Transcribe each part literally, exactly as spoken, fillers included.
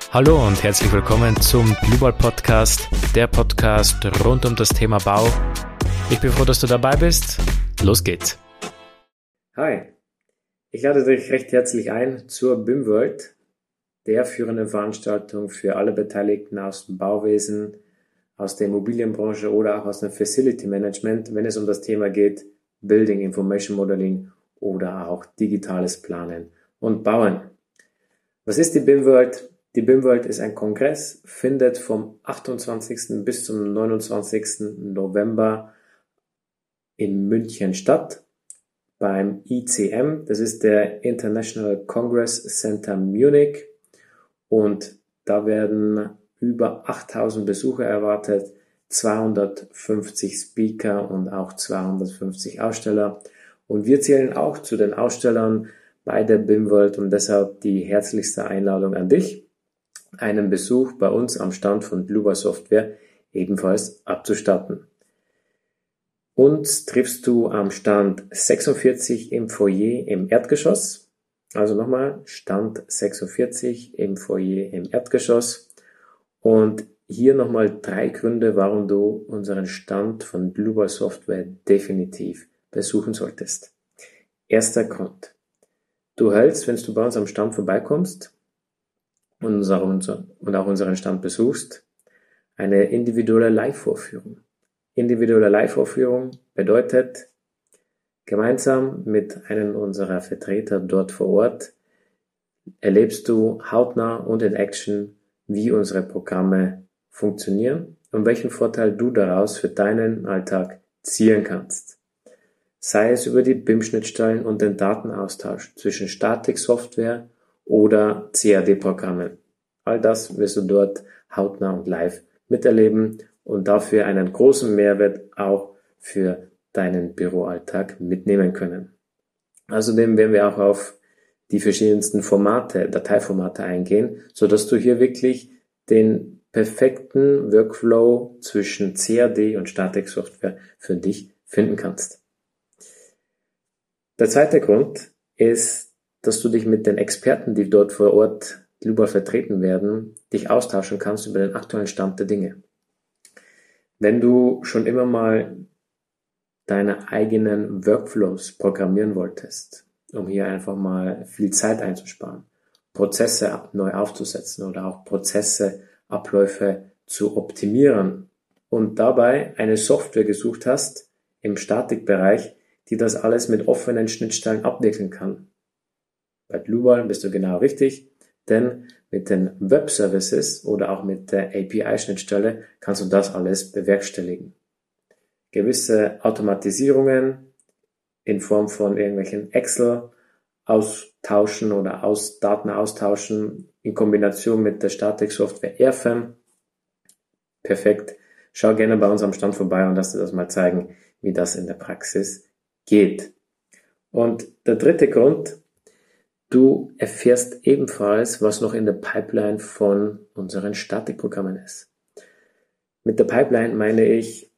Hallo und herzlich willkommen zum Blueball Podcast, der Podcast rund um das Thema Bau. Ich bin froh, dass du dabei bist. Los geht's. Hi, ich lade dich recht herzlich ein zur B I M World, der führenden Veranstaltung für alle Beteiligten aus dem Bauwesen, aus der Immobilienbranche oder auch aus dem Facility Management, wenn es um das Thema geht, Building Information Modeling oder auch digitales Planen und Bauen. Was ist die B I M World? Die B I M World ist ein Kongress, findet vom achtundzwanzigsten bis zum neunundzwanzigsten November in München statt, beim I C M, das ist der International Congress Center Munich, und da werden über achttausend Besucher erwartet, zweihundertfünfzig Speaker und auch zweihundertfünfzig Aussteller, und wir zählen auch zu den Ausstellern bei der B I M World und deshalb die herzlichste Einladung an dich, einen Besuch bei uns am Stand von Blueball Software ebenfalls abzustatten. Uns triffst du am Stand sechsundvierzig im Foyer im Erdgeschoss. Also nochmal, Stand sechsundvierzig im Foyer im Erdgeschoss. Und hier nochmal drei Gründe, warum du unseren Stand von Blueball Software definitiv besuchen solltest. Erster Grund. Du hältst, wenn du bei uns am Stand vorbeikommst, und, unser, unser, und auch unseren Stand besuchst, eine individuelle Live-Vorführung. Individuelle Live-Vorführung bedeutet, gemeinsam mit einem unserer Vertreter dort vor Ort erlebst du hautnah und in Action, wie unsere Programme funktionieren und welchen Vorteil du daraus für deinen Alltag ziehen kannst. Sei es über die B I M-Schnittstellen und den Datenaustausch zwischen Statik-Software oder C A D-Programmen. All das wirst du dort hautnah und live miterleben und dafür einen großen Mehrwert auch für deinen Büroalltag mitnehmen können. Außerdem werden wir auch auf die verschiedensten Formate, Dateiformate eingehen, sodass du hier wirklich den perfekten Workflow zwischen C A D und Statik-Software für dich finden kannst. Der zweite Grund ist, dass du dich mit den Experten, die dort vor Ort Blueball vertreten werden, dich austauschen kannst über den aktuellen Stand der Dinge. Wenn du schon immer mal deine eigenen Workflows programmieren wolltest, um hier einfach mal viel Zeit einzusparen, Prozesse neu aufzusetzen oder auch Prozesse, Abläufe zu optimieren und dabei eine Software gesucht hast im Statikbereich, die das alles mit offenen Schnittstellen abwickeln kann. Bei Blueball bist du genau richtig, denn mit den Web Services oder auch mit der A P I-Schnittstelle kannst du das alles bewerkstelligen. Gewisse Automatisierungen in Form von irgendwelchen Excel austauschen oder aus Daten austauschen in Kombination mit der Statik-Software Airfam. Perfekt. Schau gerne bei uns am Stand vorbei und lass dir das mal zeigen, wie das in der Praxis geht. Und der dritte Grund: Du erfährst ebenfalls, was noch in der Pipeline von unseren Statikprogrammen ist. Mit der Pipeline meine ich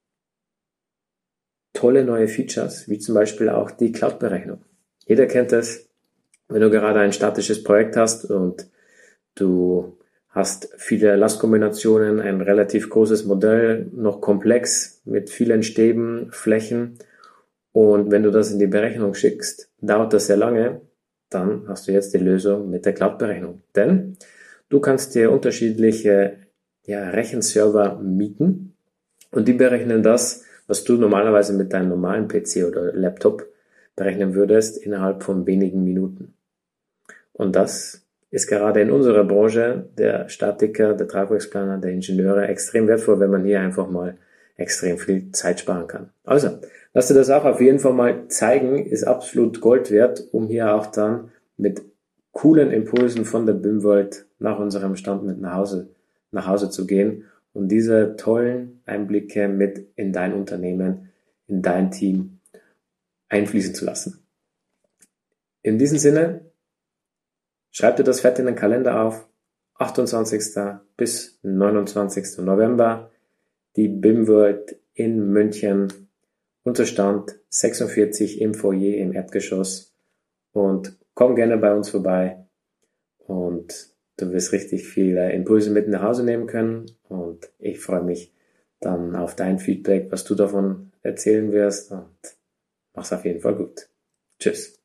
tolle neue Features, wie zum Beispiel auch die Cloud-Berechnung. Jeder kennt es, wenn du gerade ein statisches Projekt hast und du hast viele Lastkombinationen, ein relativ großes Modell, noch komplex mit vielen Stäben, Flächen, und wenn du das in die Berechnung schickst, dauert das sehr lange. Dann hast du jetzt die Lösung mit der Cloud-Berechnung. Denn du kannst dir unterschiedliche ja, Rechenserver mieten und die berechnen das, was du normalerweise mit deinem normalen P C oder Laptop berechnen würdest, innerhalb von wenigen Minuten. Und das ist gerade in unserer Branche, der Statiker, der Tragwerksplaner, der Ingenieure, extrem wertvoll, wenn man hier einfach mal extrem viel Zeit sparen kann. Also, lass dir das auch auf jeden Fall mal zeigen, ist absolut Gold wert, um hier auch dann mit coolen Impulsen von der B I M World nach unserem Stand mit nach Hause, nach Hause zu gehen und diese tollen Einblicke mit in dein Unternehmen, in dein Team einfließen zu lassen. In diesem Sinne, schreib dir das fett in den Kalender auf, achtundzwanzigsten bis neunundzwanzigsten November, die B I M World in München, unser Stand sechsundvierzig im Foyer im Erdgeschoss, und komm gerne bei uns vorbei und du wirst richtig viele Impulse mit nach Hause nehmen können und ich freue mich dann auf dein Feedback, was du davon erzählen wirst und mach's auf jeden Fall gut. Tschüss.